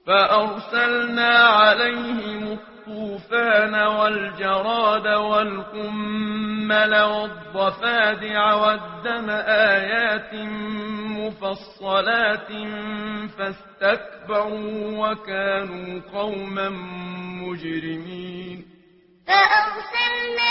فأرسلنا عليهم الطوفان والجراد والقمل والضفادع والدم آيات مفصلات فاستكبروا وكانوا قوما مجرمين. فأرسلنا